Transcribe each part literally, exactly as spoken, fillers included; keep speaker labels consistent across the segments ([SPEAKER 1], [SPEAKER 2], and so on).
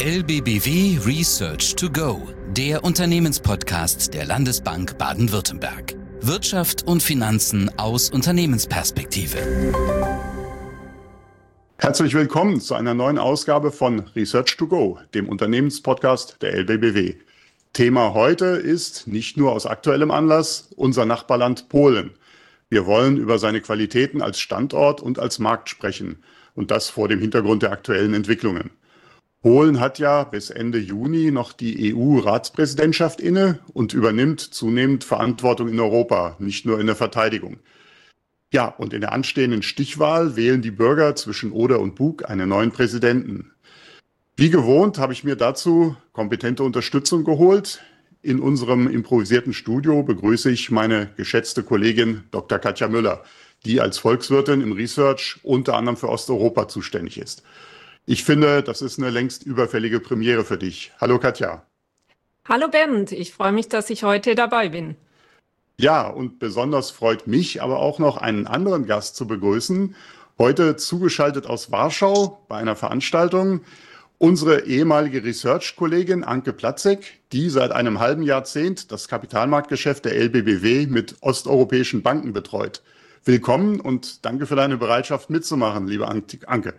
[SPEAKER 1] L B B W Research to Go, der Unternehmenspodcast der Landesbank Baden-Württemberg. Wirtschaft und Finanzen aus Unternehmensperspektive.
[SPEAKER 2] Herzlich willkommen zu einer neuen Ausgabe von Research to Go, dem Unternehmenspodcast der L B B W. Thema heute ist, nicht nur aus aktuellem Anlass, unser Nachbarland Polen. Wir wollen über seine Qualitäten als Standort und als Markt sprechen, und das vor dem Hintergrund der aktuellen Entwicklungen. Polen hat ja bis Ende Juni noch die E U-Ratspräsidentschaft inne und übernimmt zunehmend Verantwortung in Europa, nicht nur in der Verteidigung. Ja, und in der anstehenden Stichwahl wählen die Bürger zwischen Oder und Bug einen neuen Präsidenten. Wie gewohnt habe ich mir dazu kompetente Unterstützung geholt. In unserem improvisierten Studio begrüße ich meine geschätzte Kollegin Doktor Katja Müller, die als Volkswirtin im Research unter anderem für Osteuropa zuständig ist. Ich finde, das ist eine längst überfällige Premiere für dich. Hallo Katja.
[SPEAKER 3] Hallo Bernd, ich freue mich, dass ich heute dabei bin.
[SPEAKER 2] Ja, und besonders freut mich aber auch noch einen anderen Gast zu begrüßen. Heute zugeschaltet aus Warschau bei einer Veranstaltung. Unsere ehemalige Research-Kollegin Anke Platzek, die seit einem halben Jahrzehnt das Kapitalmarktgeschäft der L B B W mit osteuropäischen Banken betreut. Willkommen und danke für deine Bereitschaft mitzumachen, liebe Anke.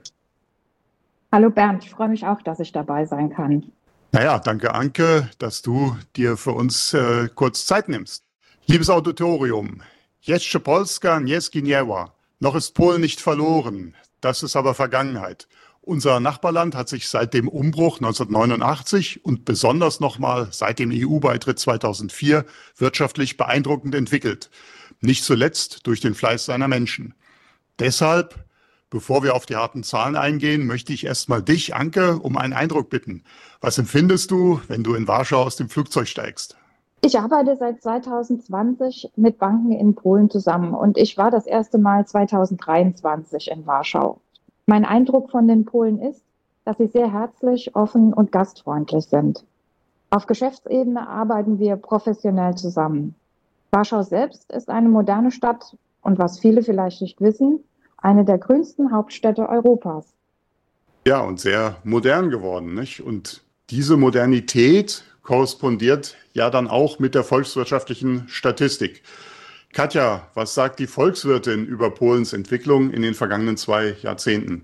[SPEAKER 4] Hallo Bernd, ich freue mich auch, dass ich dabei sein kann.
[SPEAKER 2] Naja, danke Anke, dass du dir für uns äh, kurz Zeit nimmst. Liebes Auditorium, Jeszcze Polska nie zginęła. Noch ist Polen nicht verloren, das ist aber Vergangenheit. Unser Nachbarland hat sich seit dem Umbruch neunzehnhundertneunundachtzig und besonders nochmal seit dem E U-Beitritt zweitausendvier wirtschaftlich beeindruckend entwickelt. Nicht zuletzt durch den Fleiß seiner Menschen. Deshalb, bevor wir auf die harten Zahlen eingehen, möchte ich erstmal dich, Anke, um einen Eindruck bitten. Was empfindest du, wenn du in Warschau aus dem Flugzeug steigst?
[SPEAKER 4] Ich arbeite seit zweitausendzwanzig mit Banken in Polen zusammen und ich war das erste Mal zweitausenddreiundzwanzig in Warschau. Mein Eindruck von den Polen ist, dass sie sehr herzlich, offen und gastfreundlich sind. Auf Geschäftsebene arbeiten wir professionell zusammen. Warschau selbst ist eine moderne Stadt und was viele vielleicht nicht wissen, eine der grünsten Hauptstädte Europas.
[SPEAKER 2] Ja, und sehr modern geworden, nicht? Und diese Modernität korrespondiert ja dann auch mit der volkswirtschaftlichen Statistik. Katja, was sagt die Volkswirtin über Polens Entwicklung in den vergangenen zwei Jahrzehnten?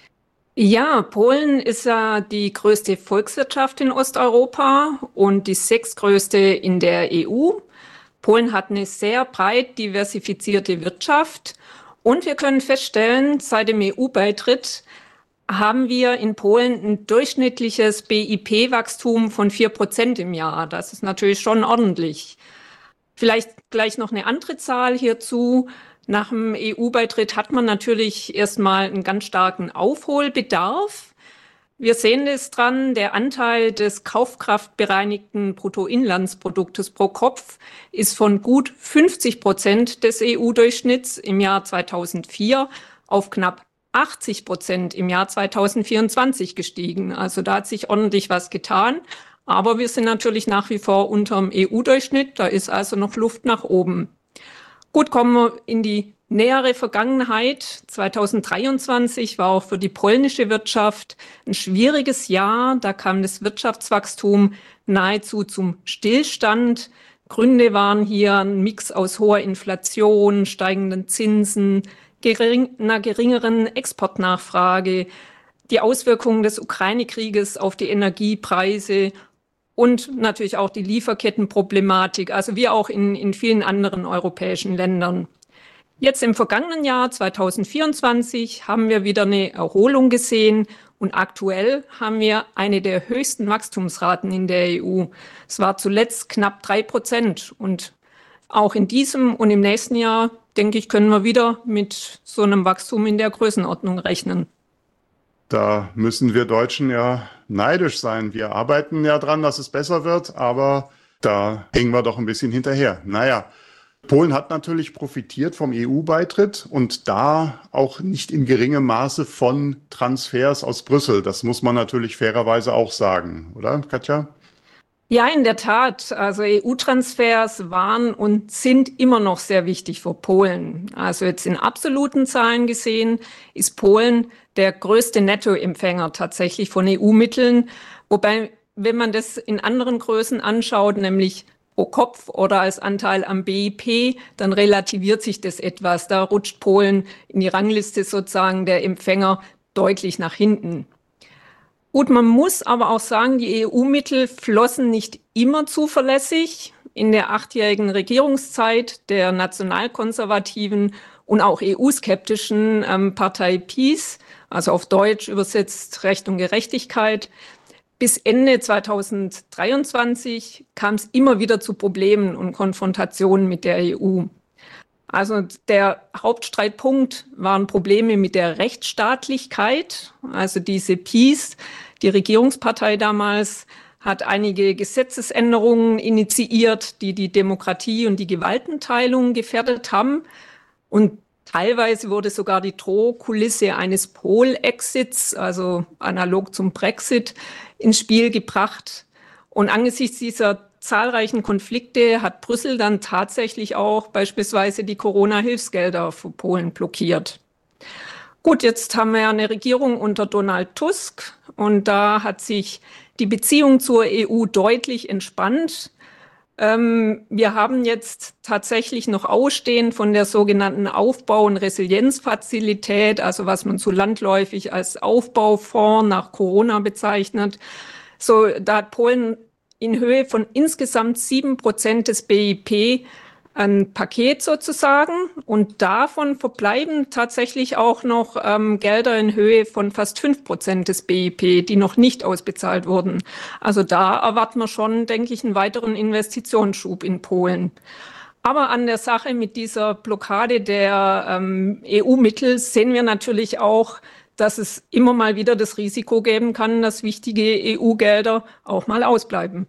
[SPEAKER 3] Ja, Polen ist ja die größte Volkswirtschaft in Osteuropa und die sechstgrößte in der E U. Polen hat eine sehr breit diversifizierte Wirtschaft und wir können feststellen, seit dem E U-Beitritt haben wir in Polen ein durchschnittliches B I P-Wachstum von vier Prozent im Jahr. Das ist natürlich schon ordentlich. Vielleicht gleich noch eine andere Zahl hierzu. Nach dem E U-Beitritt hat man natürlich erstmal einen ganz starken Aufholbedarf. Wir sehen es dran, der Anteil des kaufkraftbereinigten Bruttoinlandsproduktes pro Kopf ist von gut fünfzig Prozent des E U-Durchschnitts im Jahr zweitausendvier auf knapp achtzig Prozent im Jahr zweitausendvierundzwanzig gestiegen. Also da hat sich ordentlich was getan. Aber wir sind natürlich nach wie vor unterm E U-Durchschnitt. Da ist also noch Luft nach oben. Gut, kommen wir in die nähere Vergangenheit. zweitausenddreiundzwanzig war auch für die polnische Wirtschaft ein schwieriges Jahr. Da kam das Wirtschaftswachstum nahezu zum Stillstand. Gründe waren hier ein Mix aus hoher Inflation, steigenden Zinsen, gering, einer geringeren Exportnachfrage, die Auswirkungen des Ukraine-Krieges auf die Energiepreise und natürlich auch die Lieferkettenproblematik, also wie auch in, in vielen anderen europäischen Ländern. Jetzt im vergangenen Jahr zweitausendvierundzwanzig haben wir wieder eine Erholung gesehen und aktuell haben wir eine der höchsten Wachstumsraten in der E U. Es war zuletzt knapp drei Prozent und auch in diesem und im nächsten Jahr, denke ich, können wir wieder mit so einem Wachstum in der Größenordnung rechnen.
[SPEAKER 2] Da müssen wir Deutschen ja neidisch sein. Wir arbeiten ja dran, dass es besser wird, aber da hängen wir doch ein bisschen hinterher. Naja, Polen hat natürlich profitiert vom E U-Beitritt und da auch nicht in geringem Maße von Transfers aus Brüssel. Das muss man natürlich fairerweise auch sagen, oder Katja?
[SPEAKER 3] Ja, in der Tat. Also E U-Transfers waren und sind immer noch sehr wichtig für Polen. Also jetzt in absoluten Zahlen gesehen ist Polen der größte Nettoempfänger tatsächlich von E U-Mitteln. Wobei, wenn man das in anderen Größen anschaut, nämlich pro Kopf oder als Anteil am B I P, dann relativiert sich das etwas. Da rutscht Polen in die Rangliste sozusagen der Empfänger deutlich nach hinten. Gut, man muss aber auch sagen, die E U-Mittel flossen nicht immer zuverlässig. In der achtjährigen Regierungszeit der nationalkonservativen und auch E U-skeptischen ähm, Partei PiS, also auf Deutsch übersetzt Recht und Gerechtigkeit, bis Ende zweitausenddreiundzwanzig kam es immer wieder zu Problemen und Konfrontationen mit der E U. Also der Hauptstreitpunkt waren Probleme mit der Rechtsstaatlichkeit. Also diese PiS, die Regierungspartei damals, hat einige Gesetzesänderungen initiiert, die die Demokratie und die Gewaltenteilung gefährdet haben. Und teilweise wurde sogar die Drohkulisse eines Polexits, also analog zum Brexit, ins Spiel gebracht. Und angesichts dieser zahlreichen Konflikte hat Brüssel dann tatsächlich auch beispielsweise die Corona-Hilfsgelder für Polen blockiert. Gut, jetzt haben wir ja eine Regierung unter Donald Tusk und da hat sich die Beziehung zur E U deutlich entspannt. Ähm, wir haben jetzt tatsächlich noch ausstehend von der sogenannten Aufbau- und Resilienzfazilität, also was man so landläufig als Aufbaufonds nach Corona bezeichnet. So, da hat Polen in Höhe von insgesamt sieben Prozent des B I P ein Paket sozusagen. Und davon verbleiben tatsächlich auch noch ähm, Gelder in Höhe von fast fünf Prozent des B I P, die noch nicht ausbezahlt wurden. Also da erwarten wir schon, denke ich, einen weiteren Investitionsschub in Polen. Aber an der Sache mit dieser Blockade der ähm, E U-Mittel sehen wir natürlich auch, dass es immer mal wieder das Risiko geben kann, dass wichtige E U-Gelder auch mal ausbleiben.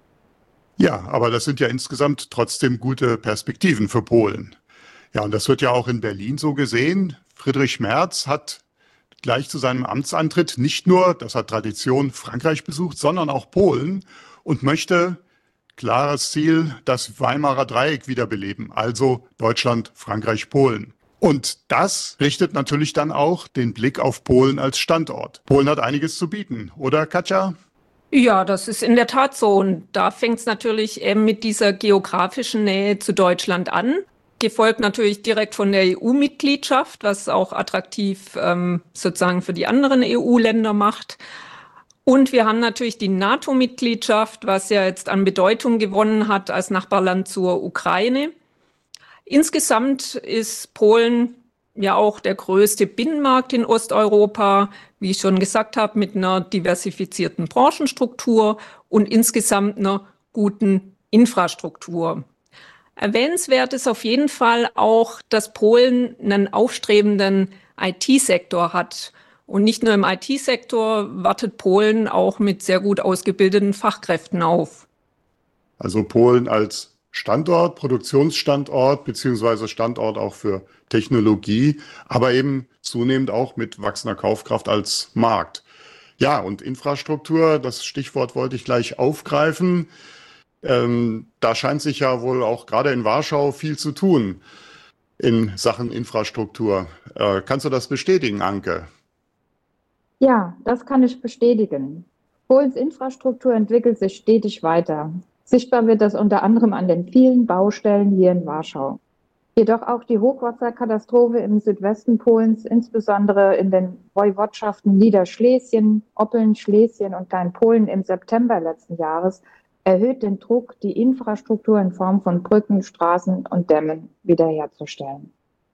[SPEAKER 2] Ja, aber das sind ja insgesamt trotzdem gute Perspektiven für Polen. Ja, und das wird ja auch in Berlin so gesehen. Friedrich Merz hat gleich zu seinem Amtsantritt nicht nur, das hat Tradition, Frankreich besucht, sondern auch Polen und möchte, klares Ziel, das Weimarer Dreieck wiederbeleben, also Deutschland, Frankreich, Polen. Und das richtet natürlich dann auch den Blick auf Polen als Standort. Polen hat einiges zu bieten, oder Katja?
[SPEAKER 3] Ja, das ist in der Tat so. Und da fängt es natürlich eben mit dieser geografischen Nähe zu Deutschland an. Gefolgt natürlich direkt von der E U-Mitgliedschaft, was auch attraktiv ähm, sozusagen für die anderen E U-Länder macht. Und wir haben natürlich die NATO-Mitgliedschaft, was ja jetzt an Bedeutung gewonnen hat als Nachbarland zur Ukraine. Insgesamt ist Polen ja auch der größte Binnenmarkt in Osteuropa, wie ich schon gesagt habe, mit einer diversifizierten Branchenstruktur und insgesamt einer guten Infrastruktur. Erwähnenswert ist auf jeden Fall auch, dass Polen einen aufstrebenden I T-Sektor hat. Und nicht nur im I T-Sektor wartet Polen auch mit sehr gut ausgebildeten Fachkräften auf.
[SPEAKER 2] Also Polen als Standort, Produktionsstandort beziehungsweise Standort auch für Technologie, aber eben zunehmend auch mit wachsender Kaufkraft als Markt. Ja, und Infrastruktur, das Stichwort wollte ich gleich aufgreifen. Ähm, da scheint sich ja wohl auch gerade in Warschau viel zu tun in Sachen Infrastruktur. Äh, kannst du das bestätigen, Anke?
[SPEAKER 4] Ja, das kann ich bestätigen. Polens Infrastruktur entwickelt sich stetig weiter. Sichtbar wird das unter anderem an den vielen Baustellen hier in Warschau. Jedoch auch die Hochwasserkatastrophe im Südwesten Polens, insbesondere in den Woiwodschaften Niederschlesien, Oppeln, Schlesien und Kleinpolen im September letzten Jahres, erhöht den Druck, die Infrastruktur in Form von Brücken, Straßen und Dämmen wiederherzustellen.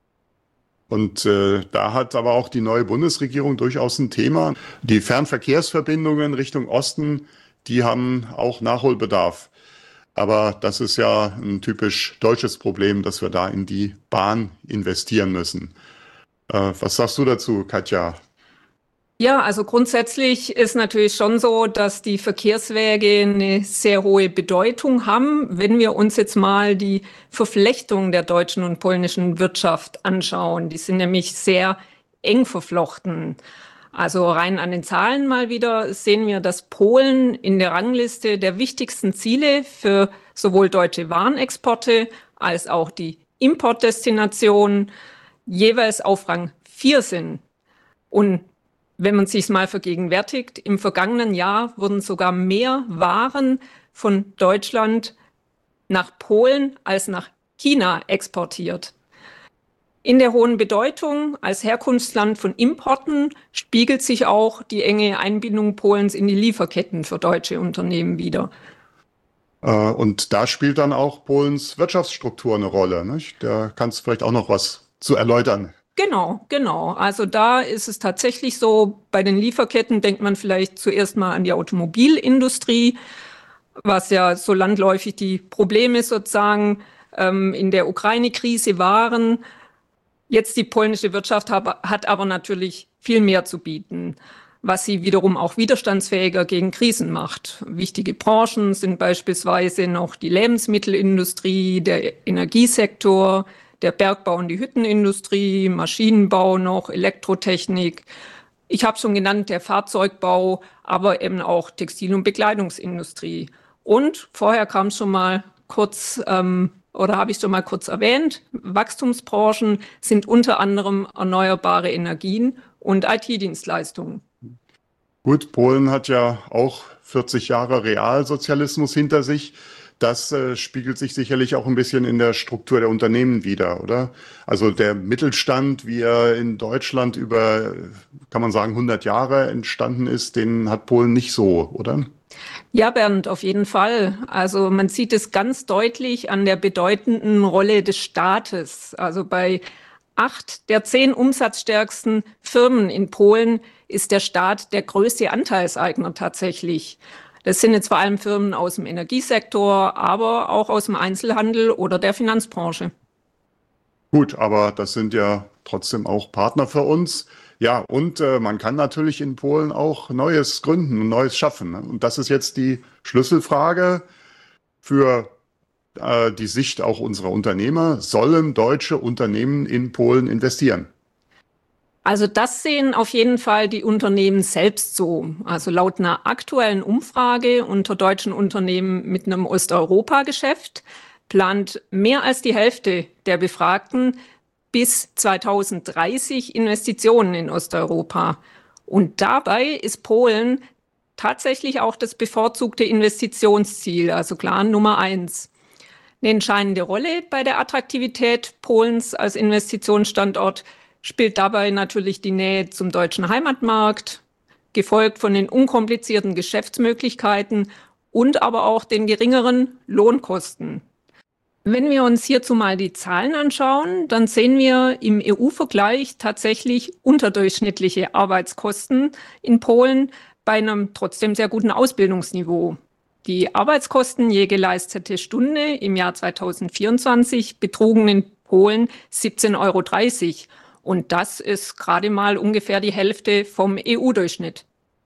[SPEAKER 2] Und äh, da hat aber auch die neue Bundesregierung durchaus ein Thema. Die Fernverkehrsverbindungen Richtung Osten, die haben auch Nachholbedarf. Aber das ist ja ein typisch deutsches Problem, dass wir da in die Bahn investieren müssen. Äh, was sagst du dazu, Katja?
[SPEAKER 3] Ja, also grundsätzlich ist natürlich schon so, dass die Verkehrswege eine sehr hohe Bedeutung haben. Wenn wir uns jetzt mal die Verflechtung der deutschen und polnischen Wirtschaft anschauen, die sind nämlich sehr eng verflochten. Also rein an den Zahlen mal wieder sehen wir, dass Polen in der Rangliste der wichtigsten Ziele für sowohl deutsche Warenexporte als auch die Importdestinationen jeweils auf Rang vier sind. Und wenn man sich mal vergegenwärtigt, im vergangenen Jahr wurden sogar mehr Waren von Deutschland nach Polen als nach China exportiert. In der hohen Bedeutung als Herkunftsland von Importen spiegelt sich auch die enge Einbindung Polens in die Lieferketten für deutsche Unternehmen wider.
[SPEAKER 2] Und da spielt dann auch Polens Wirtschaftsstruktur eine Rolle, nicht? Da kannst du vielleicht auch noch was zu erläutern.
[SPEAKER 3] Genau, genau. Also da ist es tatsächlich so, bei den Lieferketten denkt man vielleicht zuerst mal an die Automobilindustrie, was ja so landläufig die Probleme sozusagen ähm, in der Ukraine-Krise waren. Jetzt die polnische Wirtschaft hab, hat aber natürlich viel mehr zu bieten, was sie wiederum auch widerstandsfähiger gegen Krisen macht. Wichtige Branchen sind beispielsweise noch die Lebensmittelindustrie, der Energiesektor, der Bergbau und die Hüttenindustrie, Maschinenbau noch, Elektrotechnik. Ich habe schon genannt, der Fahrzeugbau, aber eben auch Textil- und Bekleidungsindustrie. Und vorher kam es schon mal kurz, ähm, oder habe ich schon mal kurz erwähnt, Wachstumsbranchen sind unter anderem erneuerbare Energien und I T-Dienstleistungen.
[SPEAKER 2] Gut, Polen hat ja auch vierzig Jahre Realsozialismus hinter sich. Das äh, spiegelt sich sicherlich auch ein bisschen in der Struktur der Unternehmen wider, oder? Also der Mittelstand, wie er in Deutschland über, kann man sagen, hundert Jahre entstanden ist, den hat Polen nicht so, oder?
[SPEAKER 3] Ja, Bernd, auf jeden Fall. Also man sieht es ganz deutlich an der bedeutenden Rolle des Staates. Also bei acht der zehn umsatzstärksten Firmen in Polen ist der Staat der größte Anteilseigner tatsächlich. Das sind jetzt vor allem Firmen aus dem Energiesektor, aber auch aus dem Einzelhandel oder der Finanzbranche.
[SPEAKER 2] Gut, aber das sind ja trotzdem auch Partner für uns. Ja, und äh, man kann natürlich in Polen auch Neues gründen und Neues schaffen, ne? Und das ist jetzt die Schlüsselfrage für äh, die Sicht auch unserer Unternehmer. Sollen deutsche Unternehmen in Polen investieren?
[SPEAKER 3] Also das sehen auf jeden Fall die Unternehmen selbst so. Also laut einer aktuellen Umfrage unter deutschen Unternehmen mit einem Osteuropa-Geschäft plant mehr als die Hälfte der Befragten bis zweitausenddreißig Investitionen in Osteuropa. Und dabei ist Polen tatsächlich auch das bevorzugte Investitionsziel, also klar Nummer eins. Eine entscheidende Rolle bei der Attraktivität Polens als Investitionsstandort spielt dabei natürlich die Nähe zum deutschen Heimatmarkt, gefolgt von den unkomplizierten Geschäftsmöglichkeiten und aber auch den geringeren Lohnkosten. Wenn wir uns hierzu mal die Zahlen anschauen, dann sehen wir im E U-Vergleich tatsächlich unterdurchschnittliche Arbeitskosten in Polen bei einem trotzdem sehr guten Ausbildungsniveau. Die Arbeitskosten je geleistete Stunde im Jahr zweitausendvierundzwanzig betrugen in Polen siebzehn Euro dreißig. Und das ist gerade mal ungefähr die Hälfte vom E U-Durchschnitt.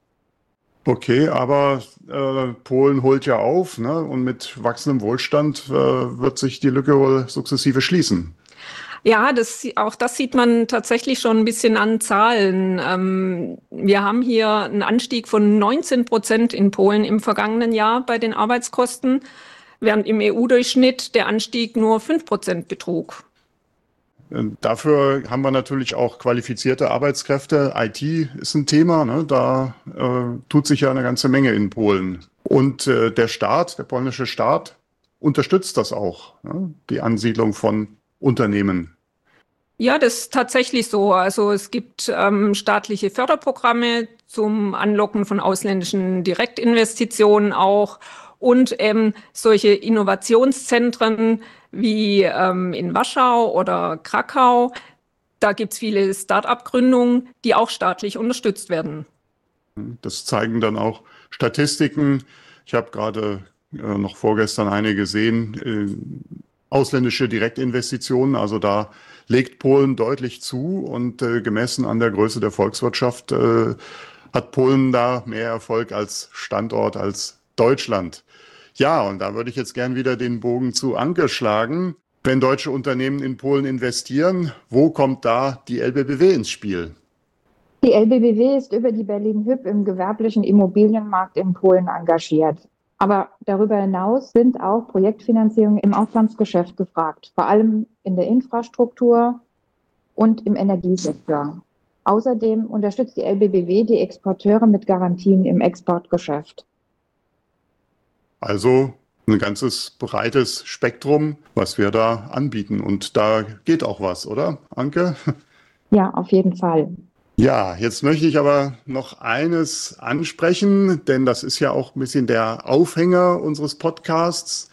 [SPEAKER 2] Okay, aber äh, Polen holt ja auf, ne? Und mit wachsendem Wohlstand äh, wird sich die Lücke wohl sukzessive schließen.
[SPEAKER 3] Ja, das, auch das sieht man tatsächlich schon ein bisschen an Zahlen. Ähm, wir haben hier einen Anstieg von neunzehn Prozent in Polen im vergangenen Jahr bei den Arbeitskosten, während im E U-Durchschnitt der Anstieg nur fünf Prozent betrug.
[SPEAKER 2] Dafür haben wir natürlich auch qualifizierte Arbeitskräfte. I T ist ein Thema, ne? Da äh, tut sich ja eine ganze Menge in Polen. Und äh, der Staat, der polnische Staat, unterstützt das auch, ne? Die Ansiedlung von Unternehmen.
[SPEAKER 3] Ja, das ist tatsächlich so. Also es gibt ähm, staatliche Förderprogramme zum Anlocken von ausländischen Direktinvestitionen auch und ähm, solche Innovationszentren wie ähm, in Warschau oder Krakau. Da gibt es viele Start-up-Gründungen, die auch staatlich unterstützt werden.
[SPEAKER 2] Das zeigen dann auch Statistiken. Ich habe gerade äh, noch vorgestern eine gesehen, äh, ausländische Direktinvestitionen. Also da legt Polen deutlich zu und äh, gemessen an der Größe der Volkswirtschaft äh, hat Polen da mehr Erfolg als Standort als Deutschland. Ja, und da würde ich jetzt gern wieder den Bogen zu Anke schlagen. Wenn deutsche Unternehmen in Polen investieren, wo kommt da die L B B W ins Spiel?
[SPEAKER 4] Die L B B W ist über die Berlin Hyp im gewerblichen Immobilienmarkt in Polen engagiert. Aber darüber hinaus sind auch Projektfinanzierungen im Auslandsgeschäft gefragt, vor allem in der Infrastruktur und im Energiesektor. Außerdem unterstützt die L B B W die Exporteure mit Garantien im Exportgeschäft.
[SPEAKER 2] Also ein ganzes breites Spektrum, was wir da anbieten. Und da geht auch was, oder, Anke?
[SPEAKER 4] Ja, auf jeden Fall.
[SPEAKER 2] Ja, jetzt möchte ich aber noch eines ansprechen, denn das ist ja auch ein bisschen der Aufhänger unseres Podcasts.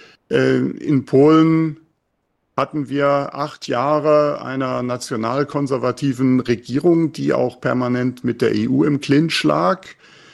[SPEAKER 2] In Polen hatten wir acht Jahre einer nationalkonservativen Regierung, die auch permanent mit der E U im Clinch lag.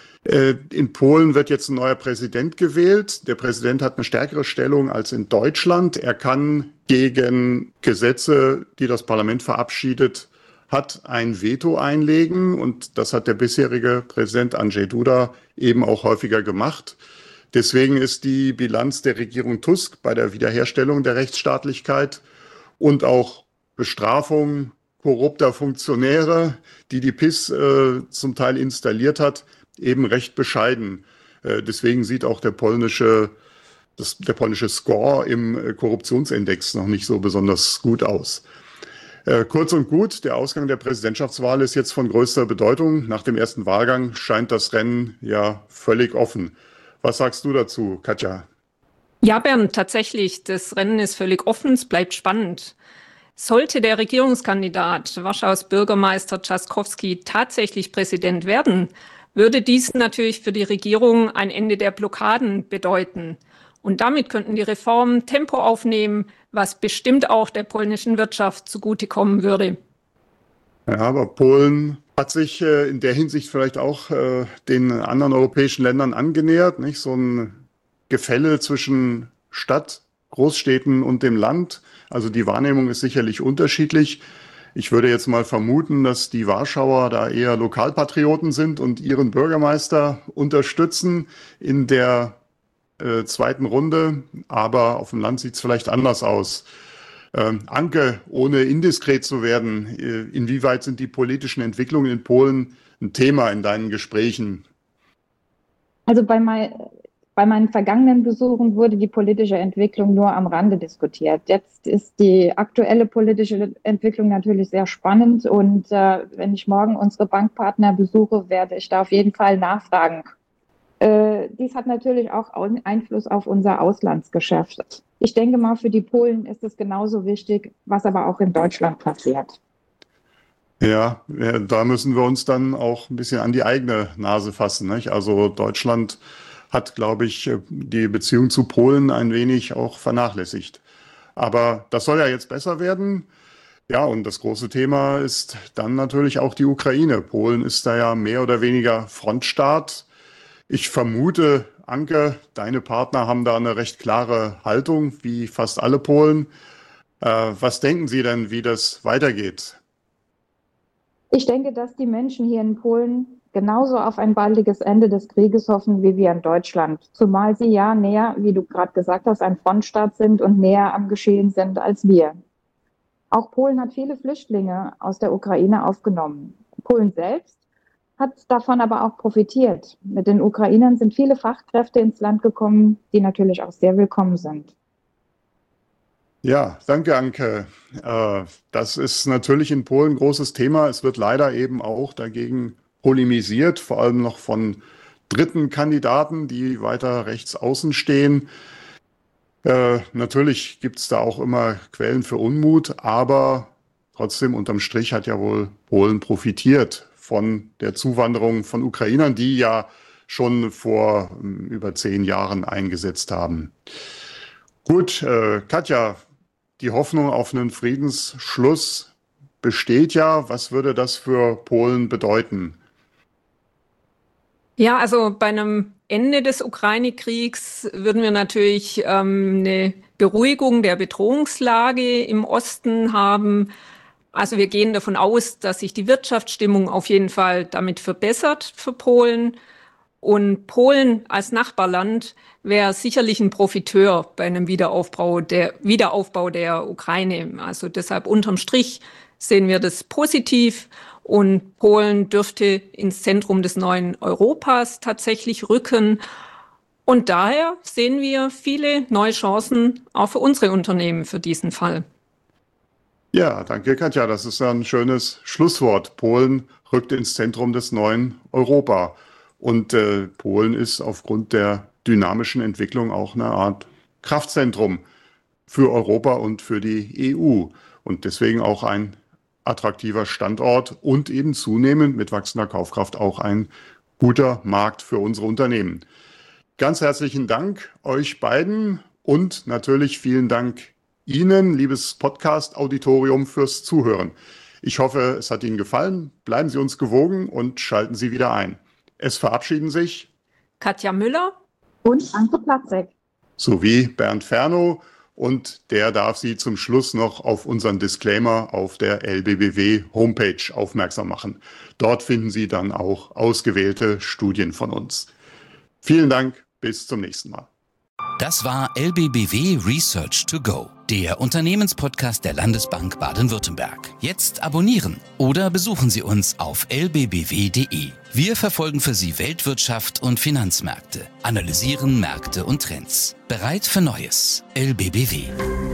[SPEAKER 2] In Polen wird jetzt ein neuer Präsident gewählt. Der Präsident hat eine stärkere Stellung als in Deutschland. Er kann gegen Gesetze, die das Parlament verabschiedet hat, ein Veto einlegen. Und das hat der bisherige Präsident Andrzej Duda eben auch häufiger gemacht. Deswegen ist die Bilanz der Regierung Tusk bei der Wiederherstellung der Rechtsstaatlichkeit und auch Bestrafung korrupter Funktionäre, die die P I S äh, zum Teil installiert hat, eben recht bescheiden. Äh, deswegen sieht auch der polnische, das, der polnische Score im äh, Korruptionsindex noch nicht so besonders gut aus. Äh, kurz und gut, der Ausgang der Präsidentschaftswahl ist jetzt von größter Bedeutung. Nach dem ersten Wahlgang scheint das Rennen ja völlig offen. Was sagst du dazu, Katja?
[SPEAKER 3] Ja, Bernd, tatsächlich, das Rennen ist völlig offen, es bleibt spannend. Sollte der Regierungskandidat Warschaus Bürgermeister Trzaskowski tatsächlich Präsident werden, würde dies natürlich für die Regierung ein Ende der Blockaden bedeuten. Und damit könnten die Reformen Tempo aufnehmen, was bestimmt auch der polnischen Wirtschaft zugutekommen würde.
[SPEAKER 2] Ja, aber Polen hat sich äh, in der Hinsicht vielleicht auch äh, den anderen europäischen Ländern angenähert, nicht? So ein Gefälle zwischen Stadt, Großstädten und dem Land. Also die Wahrnehmung ist sicherlich unterschiedlich. Ich würde jetzt mal vermuten, dass die Warschauer da eher Lokalpatrioten sind und ihren Bürgermeister unterstützen in der äh, zweiten Runde. Aber auf dem Land sieht es vielleicht anders aus. Ähm, Anke, ohne indiskret zu werden, äh, inwieweit sind die politischen Entwicklungen in Polen ein Thema in deinen Gesprächen?
[SPEAKER 4] Also bei, mein, bei meinen vergangenen Besuchen wurde die politische Entwicklung nur am Rande diskutiert. Jetzt ist die aktuelle politische Entwicklung natürlich sehr spannend und äh, wenn ich morgen unsere Bankpartner besuche, werde ich da auf jeden Fall nachfragen. Äh, dies hat natürlich auch Einfluss auf unser Auslandsgeschäft. Ich denke mal, für die Polen ist es genauso wichtig, was aber auch in Deutschland passiert.
[SPEAKER 2] Ja, da müssen wir uns dann auch ein bisschen an die eigene Nase fassen, nicht? Also Deutschland hat, glaube ich, die Beziehung zu Polen ein wenig auch vernachlässigt. Aber das soll ja jetzt besser werden. Ja, und das große Thema ist dann natürlich auch die Ukraine. Polen ist da ja mehr oder weniger Frontstaat. Ich vermute, Anke, deine Partner haben da eine recht klare Haltung, wie fast alle Polen. Äh, was denken Sie denn, wie das weitergeht?
[SPEAKER 4] Ich denke, dass die Menschen hier in Polen genauso auf ein baldiges Ende des Krieges hoffen wie wir in Deutschland. Zumal sie ja näher, wie du gerade gesagt hast, ein Frontstaat sind und näher am Geschehen sind als wir. Auch Polen hat viele Flüchtlinge aus der Ukraine aufgenommen. Polen selbst hat davon aber auch profitiert. Mit den Ukrainern sind viele Fachkräfte ins Land gekommen, die natürlich auch sehr willkommen sind.
[SPEAKER 2] Ja, danke, Anke. Äh, das ist natürlich in Polen ein großes Thema. Es wird leider eben auch dagegen polemisiert, vor allem noch von dritten Kandidaten, die weiter rechts außen stehen. Äh, natürlich gibt es da auch immer Quellen für Unmut, aber trotzdem unterm Strich hat ja wohl Polen profitiert von der Zuwanderung von Ukrainern, die ja schon vor ähm, über zehn Jahren eingesetzt haben. Gut, äh, Katja, die Hoffnung auf einen Friedensschluss besteht ja. Was würde das für Polen bedeuten?
[SPEAKER 3] Ja, also bei einem Ende des Ukraine-Kriegs würden wir natürlich ähm, eine Beruhigung der Bedrohungslage im Osten haben. Also wir gehen davon aus, dass sich die Wirtschaftsstimmung auf jeden Fall damit verbessert für Polen. Und Polen als Nachbarland wäre sicherlich ein Profiteur bei einem Wiederaufbau der, Wiederaufbau der Ukraine. Also deshalb unterm Strich sehen wir das positiv. Und Polen dürfte ins Zentrum des neuen Europas tatsächlich rücken. Und daher sehen wir viele neue Chancen auch für unsere Unternehmen für diesen Fall.
[SPEAKER 2] Ja, danke Katja. Das ist ein schönes Schlusswort. Polen rückt ins Zentrum des neuen Europa. Und äh, Polen ist aufgrund der dynamischen Entwicklung auch eine Art Kraftzentrum für Europa und für die E U. Und deswegen auch ein attraktiver Standort und eben zunehmend mit wachsender Kaufkraft auch ein guter Markt für unsere Unternehmen. Ganz herzlichen Dank euch beiden und natürlich vielen Dank Ihnen, liebes Podcast-Auditorium, fürs Zuhören. Ich hoffe, es hat Ihnen gefallen. Bleiben Sie uns gewogen und schalten Sie wieder ein. Es verabschieden sich
[SPEAKER 3] Katja Müller
[SPEAKER 4] und Anke Platzek
[SPEAKER 2] sowie Bernd Fernow. Und der darf Sie zum Schluss noch auf unseren Disclaimer auf der L B B W-Homepage aufmerksam machen. Dort finden Sie dann auch ausgewählte Studien von uns. Vielen Dank, bis zum nächsten Mal.
[SPEAKER 1] Das war L B B W Research to Go, der Unternehmenspodcast der Landesbank Baden-Württemberg. Jetzt abonnieren oder besuchen Sie uns auf l b b w punkt d e. Wir verfolgen für Sie Weltwirtschaft und Finanzmärkte, analysieren Märkte und Trends. Bereit für Neues. L B B W.